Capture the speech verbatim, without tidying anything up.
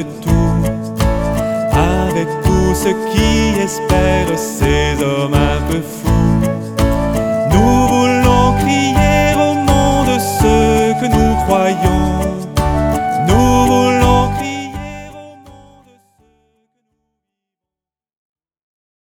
donne tout. Avec tout ce qui espère ces hommes un peu fous.